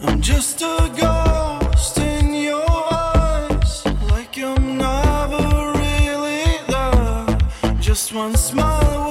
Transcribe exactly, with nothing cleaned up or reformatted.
I'm just a ghost in your eyes, like I'm never really there. Just one smile